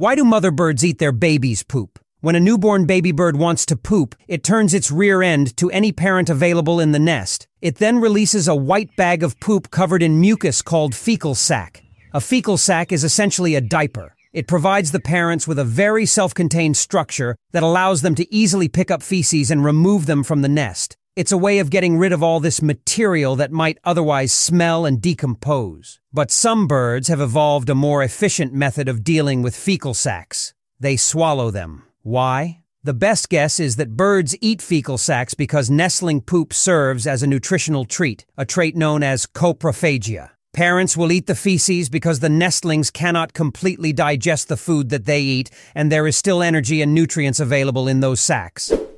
Why do mother birds eat their babies' poop? When a newborn baby bird wants to poop, it turns its rear end to any parent available in the nest. It then releases a white bag of poop covered in mucus called fecal sac. A fecal sac is essentially a diaper. It provides the parents with a very self-contained structure that allows them to easily pick up feces and remove them from the nest. It's a way of getting rid of all this material that might otherwise smell and decompose. But some birds have evolved a more efficient method of dealing with fecal sacs. They swallow them. Why? The best guess is that birds eat fecal sacs because nestling poop serves as a nutritional treat, a trait known as coprophagia. Parents will eat the feces because the nestlings cannot completely digest the food that they eat, and there is still energy and nutrients available in those sacs.